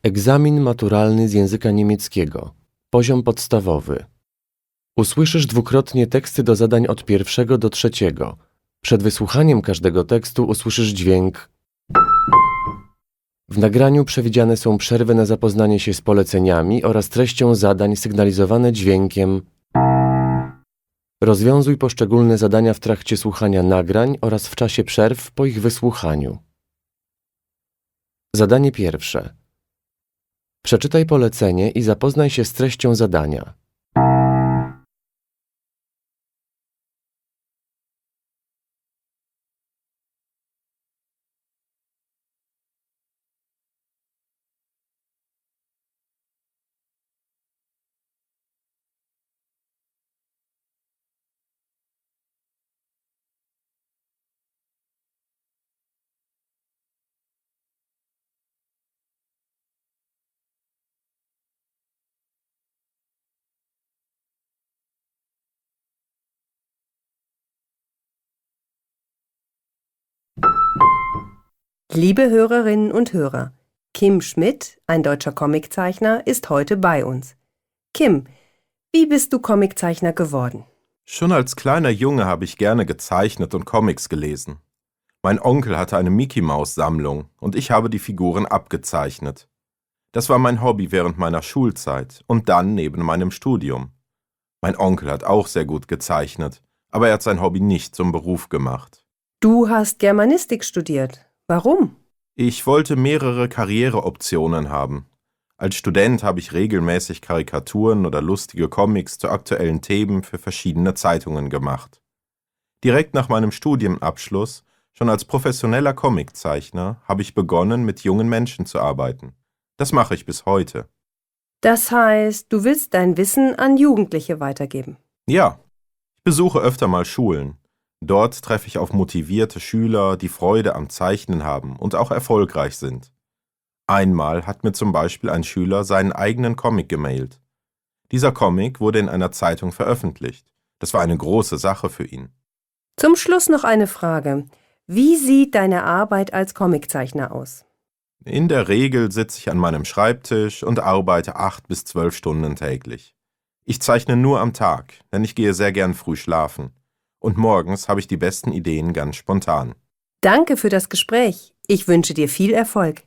Egzamin maturalny z języka niemieckiego. Poziom podstawowy. Usłyszysz dwukrotnie teksty do zadań od 1 do 3. Przed wysłuchaniem każdego tekstu usłyszysz dźwięk. W nagraniu przewidziane są przerwy na zapoznanie się z poleceniami oraz treścią zadań sygnalizowane dźwiękiem. Rozwiązuj poszczególne zadania w trakcie słuchania nagrań oraz w czasie przerw po ich wysłuchaniu. Zadanie pierwsze. Przeczytaj polecenie i zapoznaj się z treścią zadania. Liebe Hörerinnen und Hörer, Kim Schmidt, ein deutscher Comiczeichner, ist heute bei uns. Kim, wie bist du Comiczeichner geworden? Schon als kleiner Junge habe ich gerne gezeichnet und Comics gelesen. Mein Onkel hatte eine Mickey-Maus-Sammlung und ich habe die Figuren abgezeichnet. Das war mein Hobby während meiner Schulzeit und dann neben meinem Studium. Mein Onkel hat auch sehr gut gezeichnet, aber er hat sein Hobby nicht zum Beruf gemacht. Du hast Germanistik studiert. Warum? Ich wollte mehrere Karriereoptionen haben. Als Student habe ich regelmäßig Karikaturen oder lustige Comics zu aktuellen Themen für verschiedene Zeitungen gemacht. Direkt nach meinem Studienabschluss, schon als professioneller Comiczeichner, habe ich begonnen, mit jungen Menschen zu arbeiten. Das mache ich bis heute. Das heißt, du willst dein Wissen an Jugendliche weitergeben. Ja, ich besuche öfter mal Schulen. Dort treffe ich auf motivierte Schüler, die Freude am Zeichnen haben und auch erfolgreich sind. Einmal hat mir zum Beispiel ein Schüler seinen eigenen Comic gemailt. Dieser Comic wurde in einer Zeitung veröffentlicht. Das war eine große Sache für ihn. Zum Schluss noch eine Frage. Wie sieht deine Arbeit als Comiczeichner aus? In der Regel sitze ich an meinem Schreibtisch und arbeite 8 bis 12 Stunden täglich. Ich zeichne nur am Tag, denn ich gehe sehr gern früh schlafen. Und morgens habe ich die besten Ideen ganz spontan. Danke für das Gespräch. Ich wünsche dir viel Erfolg.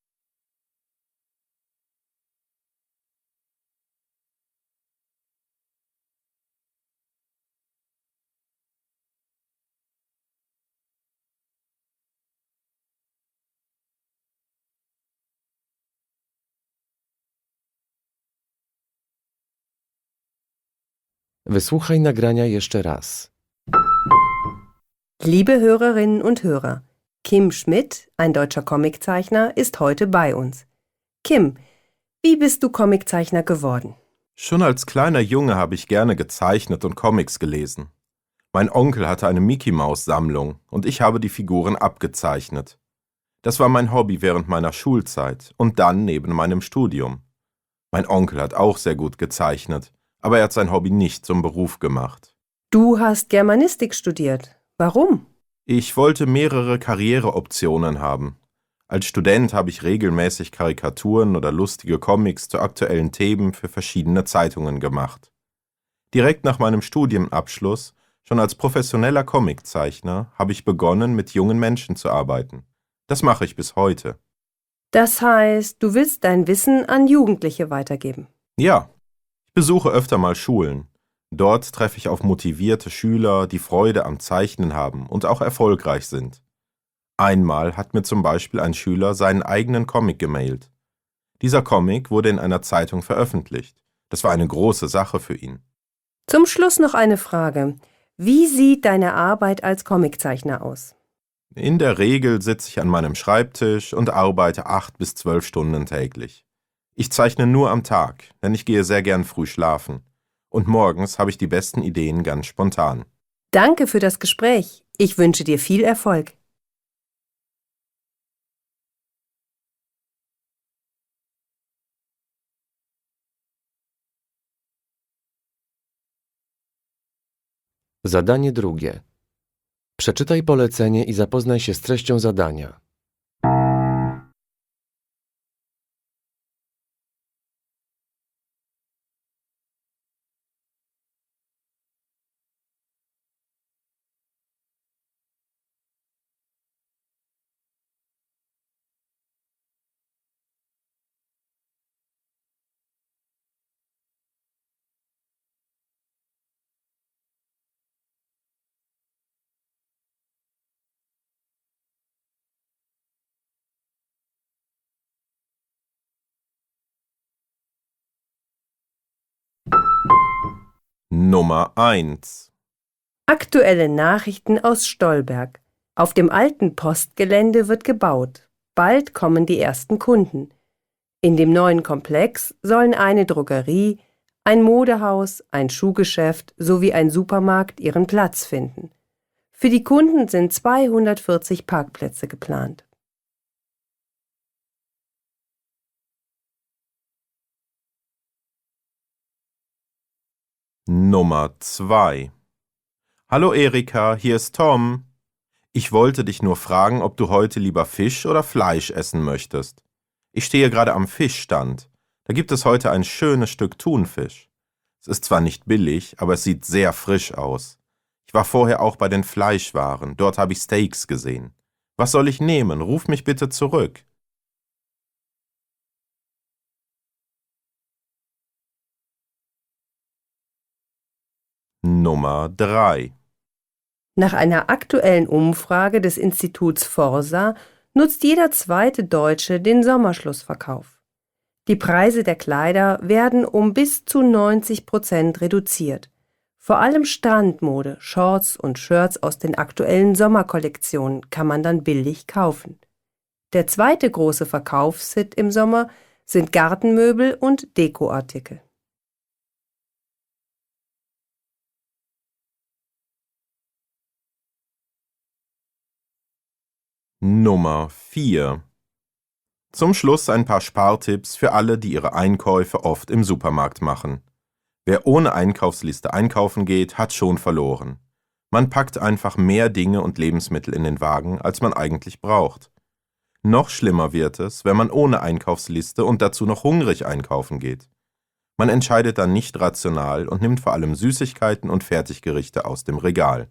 Wysłuchaj nagrania jeszcze raz. Liebe Hörerinnen und Hörer, Kim Schmidt, ein deutscher Comiczeichner, ist heute bei uns. Kim, wie bist du Comiczeichner geworden? Schon als kleiner Junge habe ich gerne gezeichnet und Comics gelesen. Mein Onkel hatte eine Mickey-Maus-Sammlung und ich habe die Figuren abgezeichnet. Das war mein Hobby während meiner Schulzeit und dann neben meinem Studium. Mein Onkel hat auch sehr gut gezeichnet, aber er hat sein Hobby nicht zum Beruf gemacht. Du hast Germanistik studiert. Warum? Ich wollte mehrere Karriereoptionen haben. Als Student habe ich regelmäßig Karikaturen oder lustige Comics zu aktuellen Themen für verschiedene Zeitungen gemacht. Direkt nach meinem Studienabschluss, schon als professioneller Comiczeichner, habe ich begonnen, mit jungen Menschen zu arbeiten. Das mache ich bis heute. Das heißt, du willst dein Wissen an Jugendliche weitergeben. Ja, ich besuche öfter mal Schulen. Dort treffe ich auf motivierte Schüler, die Freude am Zeichnen haben und auch erfolgreich sind. Einmal hat mir zum Beispiel ein Schüler seinen eigenen Comic gemailt. Dieser Comic wurde in einer Zeitung veröffentlicht. Das war eine große Sache für ihn. Zum Schluss noch eine Frage. Wie sieht deine Arbeit als Comiczeichner aus? In der Regel sitze ich an meinem Schreibtisch und arbeite 8 bis 12 Stunden täglich. Ich zeichne nur am Tag, denn ich gehe sehr gern früh schlafen. Und morgens habe ich die besten Ideen ganz spontan. Danke für das Gespräch. Ich wünsche dir viel Erfolg. Zadanie drugie. Przeczytaj polecenie i zapoznaj się z treścią zadania. Nummer 1. Aktuelle Nachrichten aus Stolberg. Auf dem alten Postgelände wird gebaut. Bald kommen die ersten Kunden. In dem neuen Komplex sollen eine Drogerie, ein Modehaus, ein Schuhgeschäft sowie ein Supermarkt ihren Platz finden. Für die Kunden sind 240 Parkplätze geplant. Nummer 2. Hallo Erika, hier ist Tom. Ich wollte dich nur fragen, ob du heute lieber Fisch oder Fleisch essen möchtest. Ich stehe gerade am Fischstand. Da gibt es heute ein schönes Stück Thunfisch. Es ist zwar nicht billig, aber es sieht sehr frisch aus. Ich war vorher auch bei den Fleischwaren, dort habe ich Steaks gesehen. Was soll ich nehmen? Ruf mich bitte zurück. Nummer 3. Nach einer aktuellen Umfrage des Instituts Forsa nutzt jeder zweite Deutsche den Sommerschlussverkauf. Die Preise der Kleider werden um bis zu 90% reduziert. Vor allem Strandmode, Shorts und Shirts aus den aktuellen Sommerkollektionen kann man dann billig kaufen. Der zweite große Verkaufshit im Sommer sind Gartenmöbel und Dekoartikel. Nummer 4. Zum Schluss ein paar Spartipps für alle, die ihre Einkäufe oft im Supermarkt machen. Wer ohne Einkaufsliste einkaufen geht, hat schon verloren. Man packt einfach mehr Dinge und Lebensmittel in den Wagen, als man eigentlich braucht. Noch schlimmer wird es, wenn man ohne Einkaufsliste und dazu noch hungrig einkaufen geht. Man entscheidet dann nicht rational und nimmt vor allem Süßigkeiten und Fertiggerichte aus dem Regal.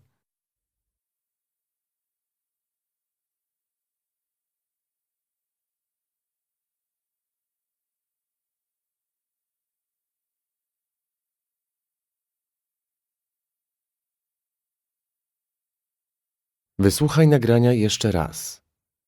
Wysłuchaj nagrania jeszcze raz.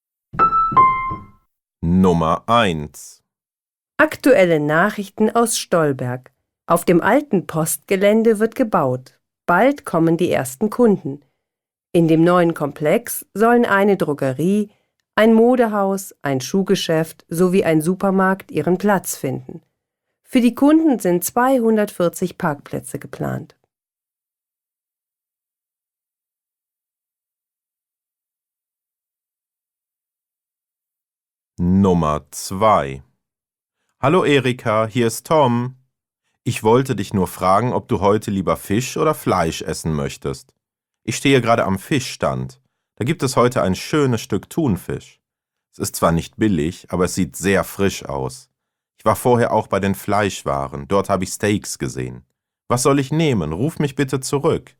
Nummer 1. Aktuelle Nachrichten aus Stolberg. Auf dem alten Postgelände wird gebaut. Bald kommen die ersten Kunden. In dem neuen Komplex sollen eine Drogerie, ein Modehaus, ein Schuhgeschäft sowie ein Supermarkt ihren Platz finden. Für die Kunden sind 240 Parkplätze geplant. Nummer 2. Hallo Erika, hier ist Tom. Ich wollte dich nur fragen, ob du heute lieber Fisch oder Fleisch essen möchtest. Ich stehe gerade am Fischstand. Da gibt es heute ein schönes Stück Thunfisch. Es ist zwar nicht billig, aber es sieht sehr frisch aus. Ich war vorher auch bei den Fleischwaren, dort habe ich Steaks gesehen. Was soll ich nehmen? Ruf mich bitte zurück.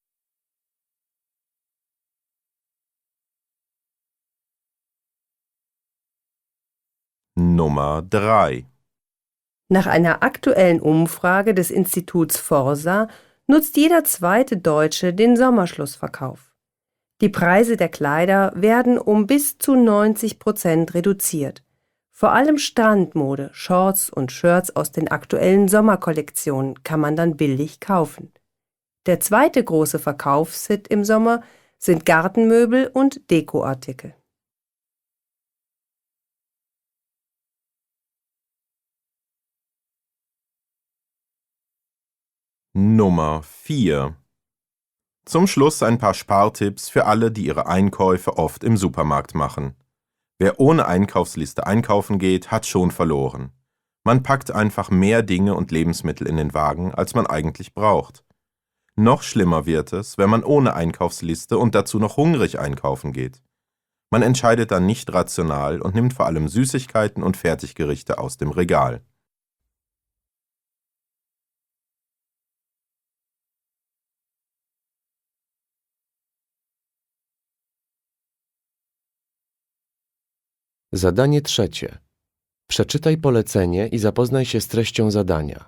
Nummer 3. Nach einer aktuellen Umfrage des Instituts Forsa nutzt jeder zweite Deutsche den Sommerschlussverkauf. Die Preise der Kleider werden um bis zu 90% reduziert. Vor allem Strandmode, Shorts und Shirts aus den aktuellen Sommerkollektionen kann man dann billig kaufen. Der zweite große Verkaufshit im Sommer sind Gartenmöbel und Dekoartikel. Nummer 4. Zum Schluss ein paar Spartipps für alle, die ihre Einkäufe oft im Supermarkt machen. Wer ohne Einkaufsliste einkaufen geht, hat schon verloren. Man packt einfach mehr Dinge und Lebensmittel in den Wagen, als man eigentlich braucht. Noch schlimmer wird es, wenn man ohne Einkaufsliste und dazu noch hungrig einkaufen geht. Man entscheidet dann nicht rational und nimmt vor allem Süßigkeiten und Fertiggerichte aus dem Regal. Zadanie trzecie. Przeczytaj polecenie i zapoznaj się z treścią zadania.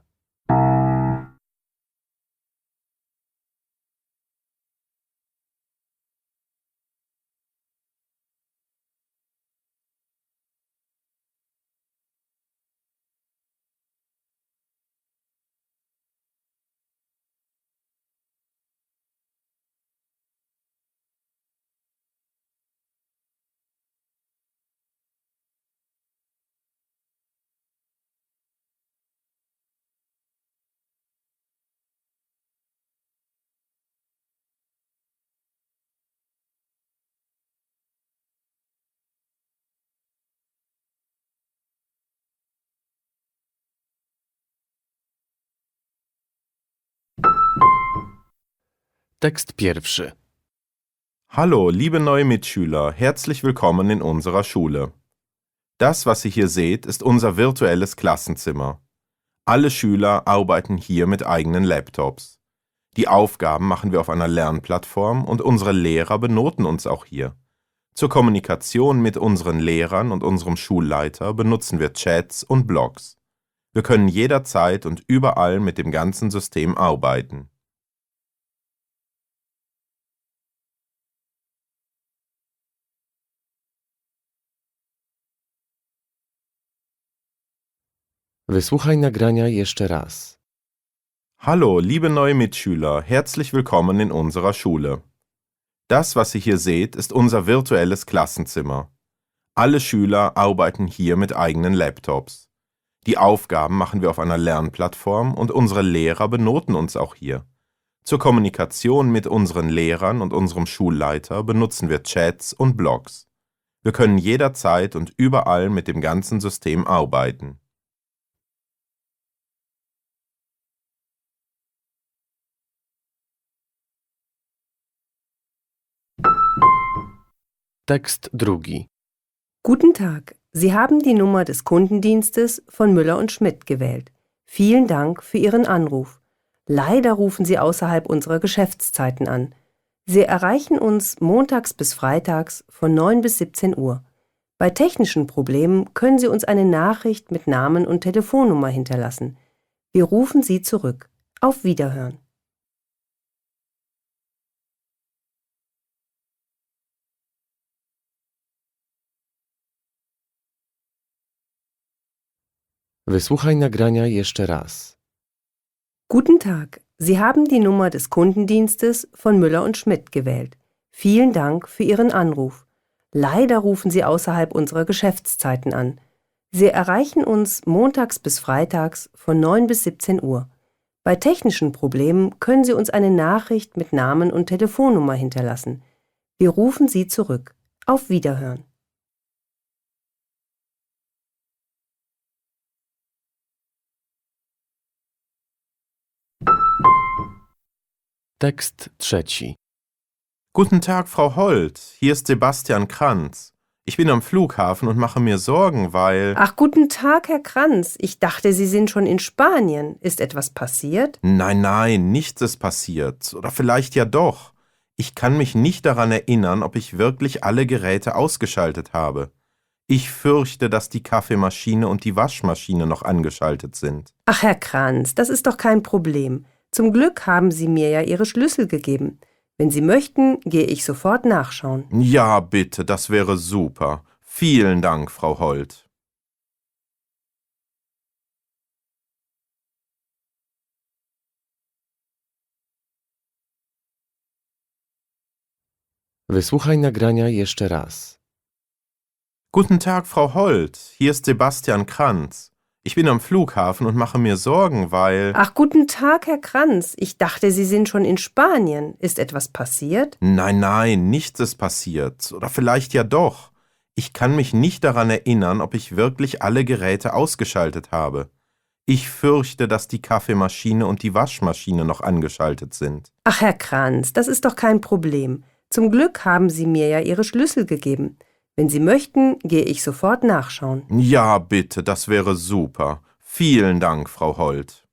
Tekst pierwszy. Hallo, liebe neue Mitschüler, herzlich willkommen in unserer Schule. Das, was ihr hier seht, ist unser virtuelles Klassenzimmer. Alle Schüler arbeiten hier mit eigenen Laptops. Die Aufgaben machen wir auf einer Lernplattform und unsere Lehrer benoten uns auch hier. Zur Kommunikation mit unseren Lehrern und unserem Schulleiter benutzen wir Chats und Blogs. Wir können jederzeit und überall mit dem ganzen System arbeiten. Wysłuchaj nagrania jeszcze raz. Hallo, liebe neue Mitschüler, herzlich willkommen in unserer Schule. Das, was ihr hier seht, ist unser virtuelles Klassenzimmer. Alle Schüler arbeiten hier mit eigenen Laptops. Die Aufgaben machen wir auf einer Lernplattform und unsere Lehrer benoten uns auch hier. Zur Kommunikation mit unseren Lehrern und unserem Schulleiter benutzen wir Chats und Blogs. Wir können jederzeit und überall mit dem ganzen System arbeiten. Tekst drugi. Guten Tag, Sie haben die Nummer des Kundendienstes von Müller und Schmidt gewählt. Vielen Dank für Ihren Anruf. Leider rufen Sie außerhalb unserer Geschäftszeiten an. Sie erreichen uns montags bis freitags von 9 bis 17 Uhr. Bei technischen Problemen können Sie uns eine Nachricht mit Namen und Telefonnummer hinterlassen. Wir rufen Sie zurück. Auf Wiederhören. Wysłuchaj nagrania jeszcze raz. Guten Tag, Sie haben die Nummer des Kundendienstes von Müller und Schmidt gewählt. Vielen Dank für Ihren Anruf. Leider rufen Sie außerhalb unserer Geschäftszeiten an. Sie erreichen uns montags bis freitags von 9 bis 17 Uhr. Bei technischen Problemen können Sie uns eine Nachricht mit Namen und Telefonnummer hinterlassen. Wir rufen Sie zurück. Auf Wiederhören. Tekst trzeci. Guten Tag, Frau Holt. Hier ist Sebastian Kranz. Ich bin am Flughafen und mache mir Sorgen, weil... Ach, guten Tag, Herr Kranz. Ich dachte, Sie sind schon in Spanien. Ist etwas passiert? Nein, nichts ist passiert. Oder vielleicht ja doch. Ich kann mich nicht daran erinnern, ob ich wirklich alle Geräte ausgeschaltet habe. Ich fürchte, dass die Kaffeemaschine und die Waschmaschine noch angeschaltet sind. Ach, Herr Kranz, das ist doch kein Problem. Zum Glück haben Sie mir ja Ihre Schlüssel gegeben. Wenn Sie möchten, gehe ich sofort nachschauen. Ja, bitte, das wäre super. Vielen Dank, Frau Holt. Wysłuchaj nagrania jeszcze raz. Guten Tag, Frau Holt. Hier ist Sebastian Kranz. Ich bin am Flughafen und mache mir Sorgen, weil... Ach, guten Tag, Herr Kranz. Ich dachte, Sie sind schon in Spanien. Ist etwas passiert? Nein, nichts ist passiert. Oder vielleicht ja doch. Ich kann mich nicht daran erinnern, ob ich wirklich alle Geräte ausgeschaltet habe. Ich fürchte, dass die Kaffeemaschine und die Waschmaschine noch angeschaltet sind. Ach, Herr Kranz, das ist doch kein Problem. Zum Glück haben Sie mir ja Ihre Schlüssel gegeben. Wenn Sie möchten, gehe ich sofort nachschauen. Ja, bitte, das wäre super. Vielen Dank, Frau Holt.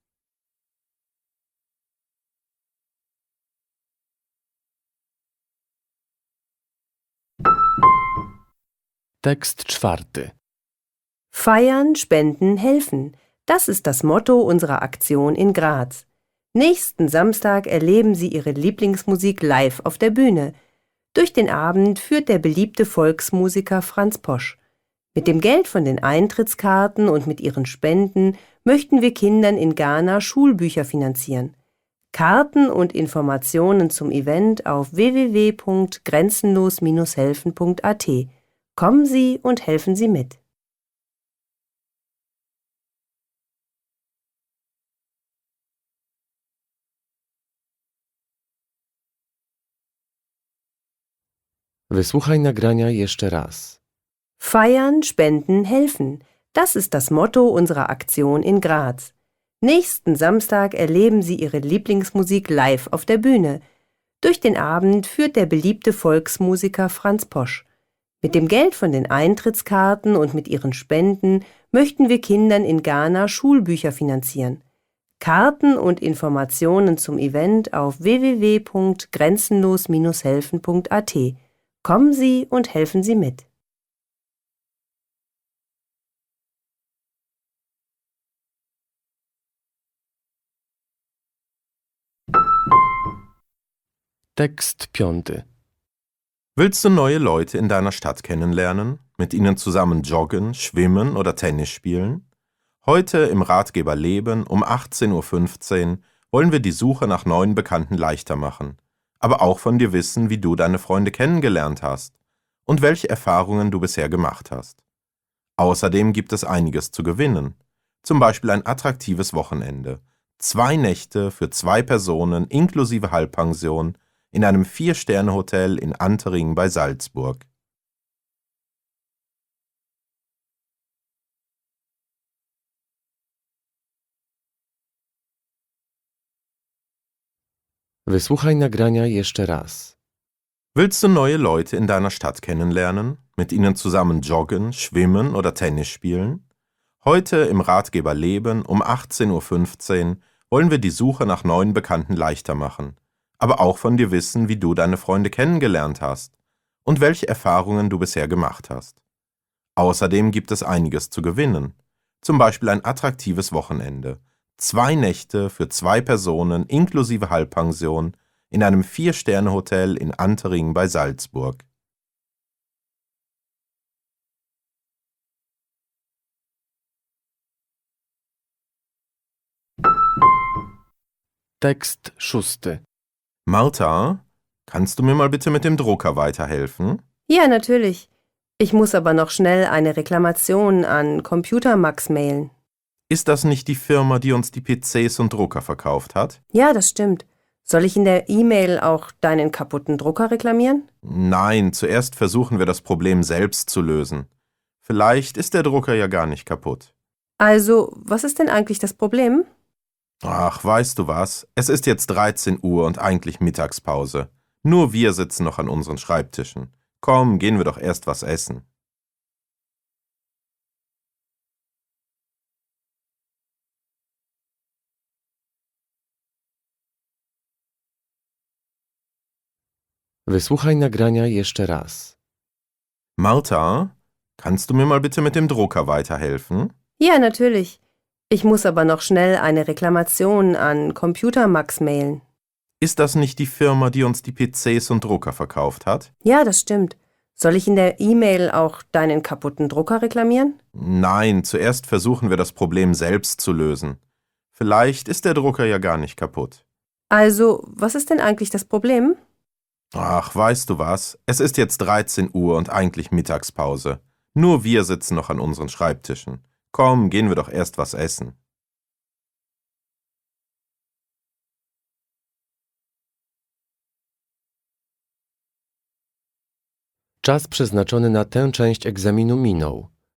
Tekst czwarty. Feiern, spenden, helfen. Das ist das Motto unserer Aktion in Graz. Nächsten Samstag erleben Sie Ihre Lieblingsmusik live auf der Bühne. Durch den Abend führt der beliebte Volksmusiker Franz Posch. Mit dem Geld von den Eintrittskarten und mit ihren Spenden möchten wir Kindern in Ghana Schulbücher finanzieren. Karten und Informationen zum Event auf www.grenzenlos-helfen.at. Kommen Sie und helfen Sie mit. Wysłuchaj nagrania jeszcze raz. Feiern, spenden, helfen. Das ist das Motto unserer Aktion in Graz. Nächsten Samstag erleben Sie Ihre Lieblingsmusik live auf der Bühne. Durch den Abend führt der beliebte Volksmusiker Franz Posch. Mit dem Geld von den Eintrittskarten und mit ihren Spenden möchten wir Kindern in Ghana Schulbücher finanzieren. Karten und Informationen zum Event auf www.grenzenlos-helfen.at. Kommen Sie und helfen Sie mit. Tekst 5. Willst du neue Leute in deiner Stadt kennenlernen, mit ihnen zusammen joggen, schwimmen oder Tennis spielen? Heute im Ratgeber Leben um 18:15 Uhr wollen wir die Suche nach neuen Bekannten leichter machen, aber auch von dir wissen, wie du deine Freunde kennengelernt hast und welche Erfahrungen du bisher gemacht hast. Außerdem gibt es einiges zu gewinnen, zum Beispiel ein attraktives Wochenende, 2 Nächte für 2 Personen inklusive Halbpension in einem 4-Sterne-Hotel in Antering bei Salzburg. Wysłuchaj nagrania jeszcze raz. Willst du neue Leute in deiner Stadt kennenlernen, mit ihnen zusammen joggen, schwimmen oder Tennis spielen? Heute im Ratgeber Leben um 18:15 Uhr wollen wir die Suche nach neuen Bekannten leichter machen, aber auch von dir wissen, wie du deine Freunde kennengelernt hast und welche Erfahrungen du bisher gemacht hast. Außerdem gibt es einiges zu gewinnen, zum Beispiel ein attraktives Wochenende, 2 Nächte für 2 Personen inklusive Halbpension in einem 4-Sterne-Hotel in Antering bei Salzburg. Tekst 6. Martha, kannst du mir mal bitte mit dem Drucker weiterhelfen? Ja, natürlich. Ich muss aber noch schnell eine Reklamation an Computermax mailen. Ist das nicht die Firma, die uns die PCs und Drucker verkauft hat? Ja, das stimmt. Soll ich in der E-Mail auch deinen kaputten Drucker reklamieren? Nein, zuerst versuchen wir das Problem selbst zu lösen. Vielleicht ist der Drucker ja gar nicht kaputt. Also, was ist denn eigentlich das Problem? Ach, weißt du was? Es ist jetzt 13 Uhr und eigentlich Mittagspause. Nur wir sitzen noch an unseren Schreibtischen. Komm, gehen wir doch erst was essen. Wysłuchaj nagrania jeszcze raz. Martha, kannst du mir mal bitte mit dem Drucker weiterhelfen? Ja, natürlich. Ich muss aber noch schnell eine Reklamation an Computermax mailen. Ist das nicht die Firma, die uns die PCs und Drucker verkauft hat? Ja, das stimmt. Soll ich in der E-Mail auch deinen kaputten Drucker reklamieren? Nein, zuerst versuchen wir das Problem selbst zu lösen. Vielleicht ist der Drucker ja gar nicht kaputt. Also, was ist denn eigentlich das Problem? Ach, weißt du was? Es ist jetzt 13 Uhr und eigentlich Mittagspause. Nur wir sitzen noch an unseren Schreibtischen. Komm, gehen wir doch erst was essen. Czas przeznaczony na tę część egzaminu minął.